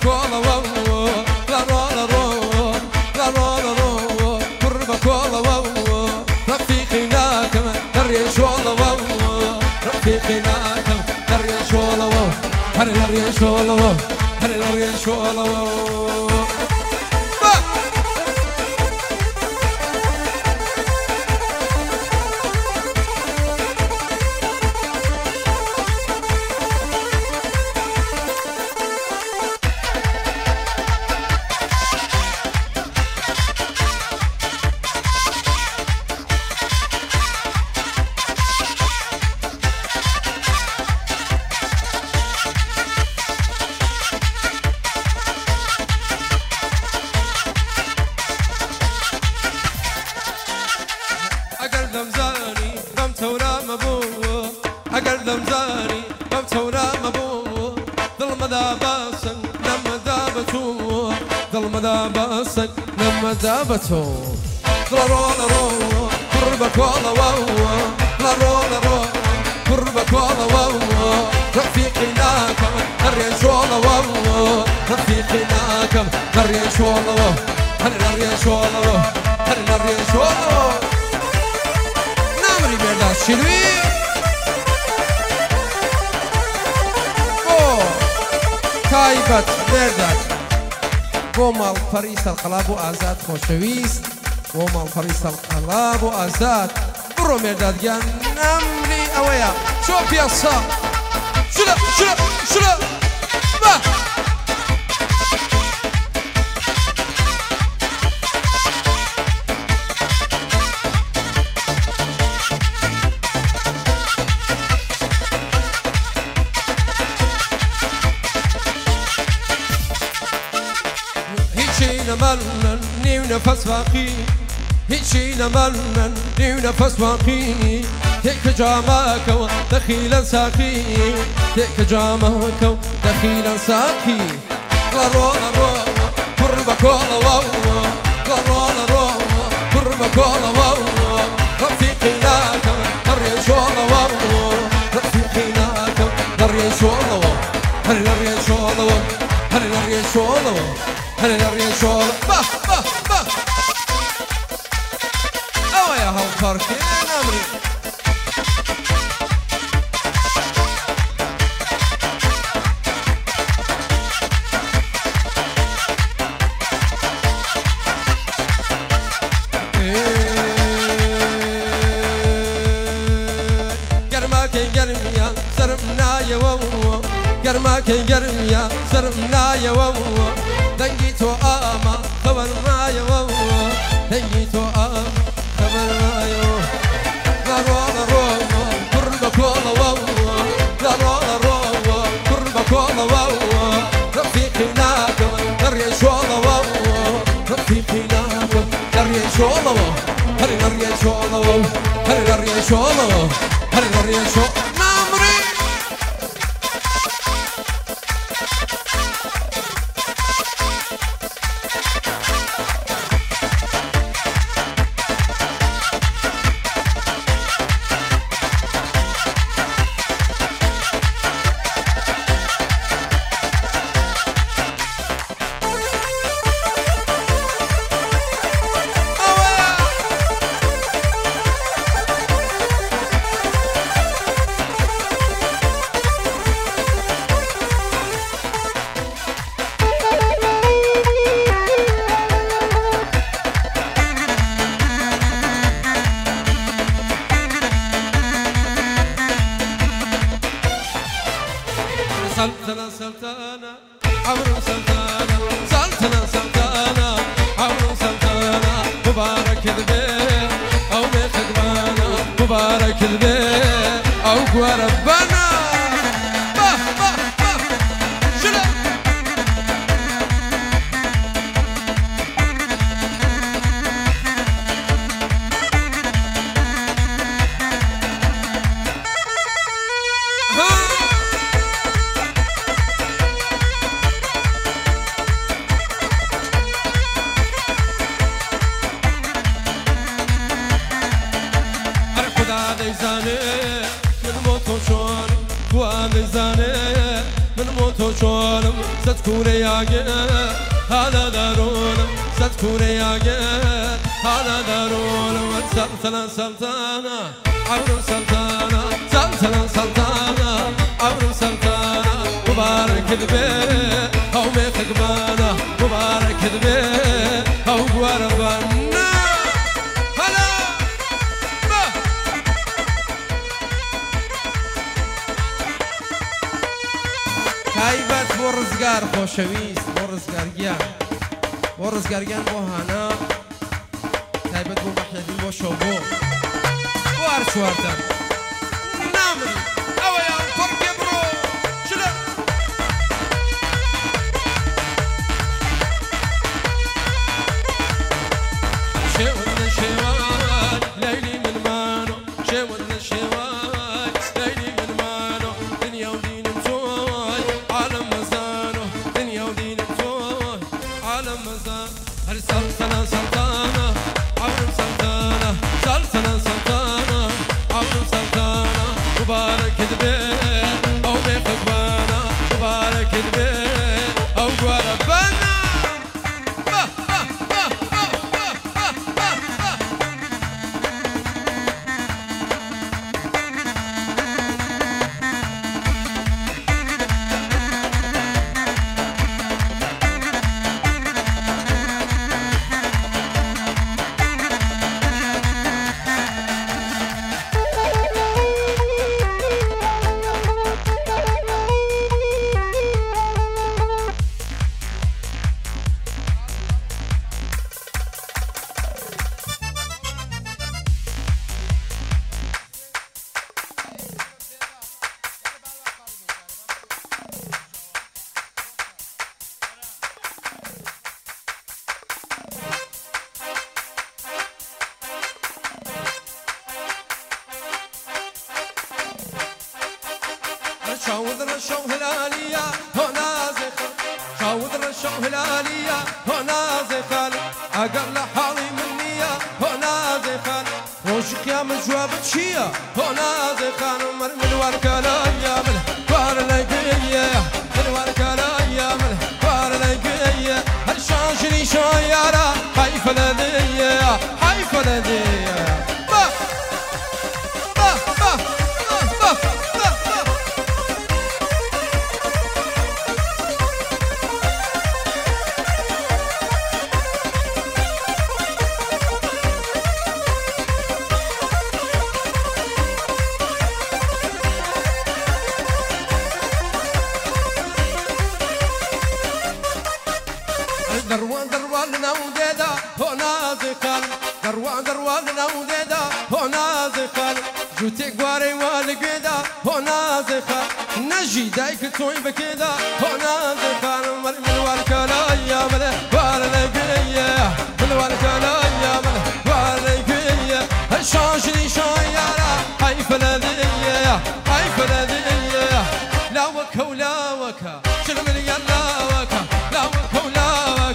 كولا وو لا رو لا رو لا رو لا رو قرب كولا وو رفيقنا كما دريش والله وو رفيقنا كما دريش والله وو هري دريش والله وو هري دريش والله وو زمزاني قمت ورام ابوه اقل زمزاني قمت ورام ابوه ظلم ذابسا لما ذابتوه ظلم ذابسا لما ذابتوه لا رو لا رو قربك والله وهو لا رو لا رو قربك والله وهو رفيقي ناكم الريش والله وهو رفيقي ناكم الريش والله وهو هل الريش والله وهو هل الريش والله وهو Merdad Şirvi O Taybat Merdad Gomal Faris Al-Qalab و Azad خوشویست Gomal Faris Al-Qalab و Azad برو مرداد گن نمری اویا شو پیاسا شلا با نملن نیو نفس واقعی هیچی نملن نیو نفس واقعی تک جامعك و دخیلا ساقی تک جامعك و دخیلا ساقی لا رو لا رو قربك والله وهو لا رو لا رو قربك والله وهو رفيقي ناكم الريش والله وهو رفيقي ناكم الريش والله وهو هل الريش والله وهو هل الريش والله وهو هل الريش والله با او يا هو فركين امري قرماكين قرميا سرمنا يا وو قرماكين قرميا سرمنا يا وو دنجيتو آما خبر رايا وو دنجيتو آما خبر رايا لا رو لا رو قربك والله وو لا رو لا رو قربك والله وو رفيقي ناكم الريش والله وو رفيقي ناكم الريش والله وو هل الريش والله وو هل الريش والله وو هل الريش والله سلطنة سلطنة عمرو سلطنة سلطنة سلطنة عمرو سلطنة مبارك البيت أو بخدمانا مبارك البيت أو قوى ربنا شنو من موتو شونم ستكون يا هذا دارون ستكون يا هذا دارون سلطنة سلطنة عمرو سلطنة سلطنة سلطنة عمرو سلطنة مبارك ذبي أو مخقبانة مبارك ذبي أو قواربانا هلا تایبەت بۆ ڕزگار خۆشەویست بۆ ڕزگارگیان بۆ ڕزگارگیان بۆ هانا تایبەت بۆ بەحێدین بۆ شەو بۆ هەر چواردان نامن ئەوەیان پڕکێ بڕۆ چلە شێوت لە شێوان لەیلی منمانۆ شێوت لە شێوان لەیلی منمانۆ دنیا و دینم تۆی عالم مەزانۆ دنیا و دینم تۆی عالم مەزان هەر سەڵتەنە سەڵتانە عەمرم سەڵتانە سەڵتەنە سەڵتانە عەمرم سەڵتانە مبارەک دبێ ئەو بێقەبانە مبارەک دبێ ئەو گوارەبانە شاود رشو هلالية هنا زخل شاود رشو هلالية هنا زخل أقل حالي منية هنا زخل روشك يا مجواب تشيا هنا زخل مر من وركلايا من وارلقية من وركلايا من وارلقية هالشاشري شايرة حيف لذية حيف لذية دروان دروان نوديدا هنا زقال دروان دروان نوديدا هنا زقال جوتي قواري والقيدا هنا زقال نجي دايك توي بكيدا هنا زقال مر من والكلايا مله والقيا من والكلايا مله والقيا هالشاشري شايرة هاي فلذية هاي فلذية لا وكا ولا وكا شرمل يلا وكا لا وكا ولا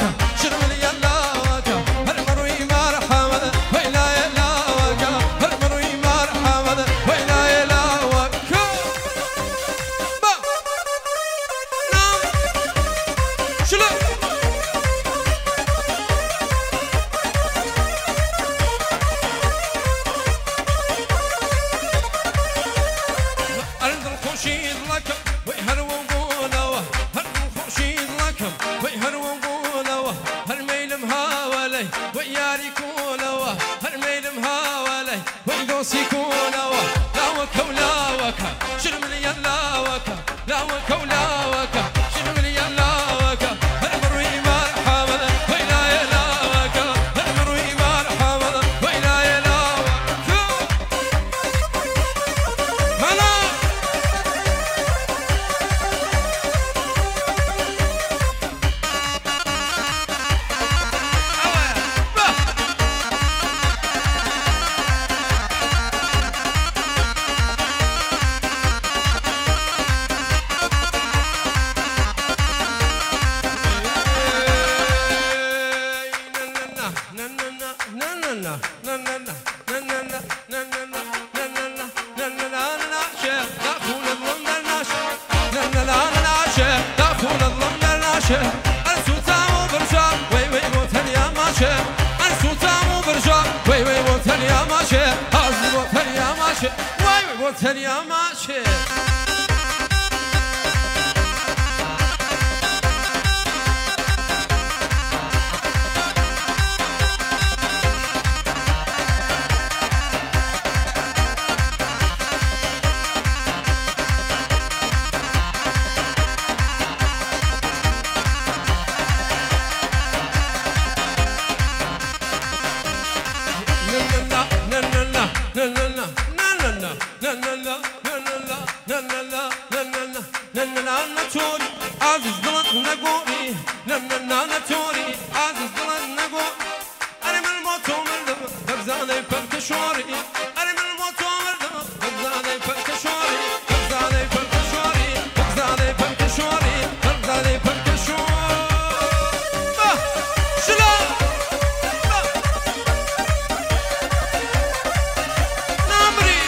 وياري كولوا هالميل مهاولي ويدوسي كولوا لا وكا ولا وكا شرملي لا وكا لا وكا ولا وكا شرملي لا وكا هالمروي مرحبا ويلا يلا وكا هالمروي مرحبا ويلا يلا وكا هلا لا ماشه ارسوتام و برجا وی وی وطنیا ماشه ارسوتام و برجا وی وی وطنیا ماشه از وطنیا ماشه وی وی وطنیا ماشه عزيز ضلت نقولي نانا توري عزيز ضلت نقول أنا من الموت ومردم تبزاني فركشوري أنا من الموت ومردم تبزاني فركشوري تبزاني فركشوري تبزاني فركشوري تبزاني فركشوري شلا نامري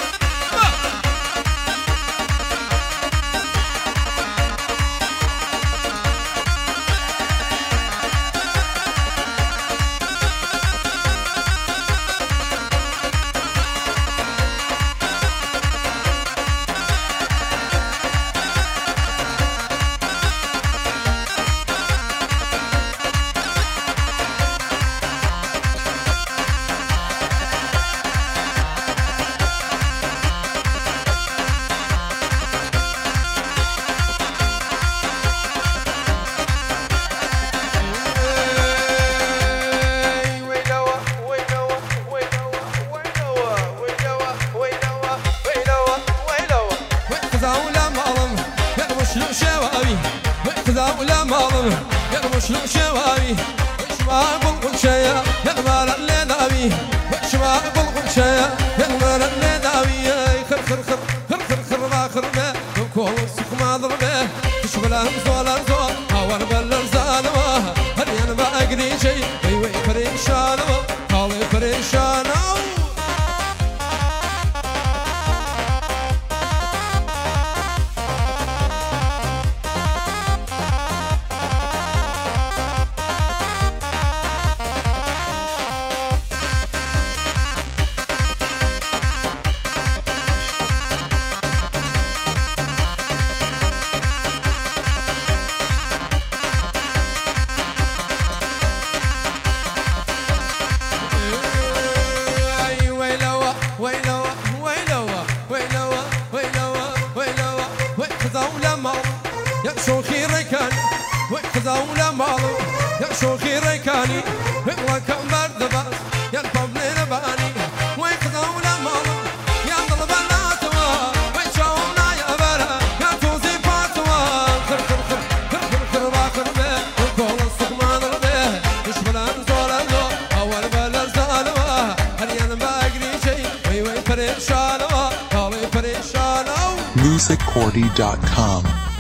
ولا ماضم يرمش له شواوي وش ما بلغم شيا يغمر الليداوي وش ما بلغم شيا يغمر الليداوي خر خر خر خر خر خر ما خربه وكل سوق ما ضربه تشبله زول زول هاور بلر زالوه هل انا ما اقري شيء وي وي فريشان طالي فريشان شوخي ريكاني وخذوا مالو يا شوخي ريكاني والله كم برد باس يا الطبل نباني وخذوا مالو يا ضرب الناتوا ويشوفنا يا برا يا توزي فاتوا خر خر خر خر خر خر باخر به وكل السوق ما ضربه مش بلا زول زول اول بلا زالوا هل انا باقري شيء وي وي فريشانوا قالوا فريشانوا musiccordy.com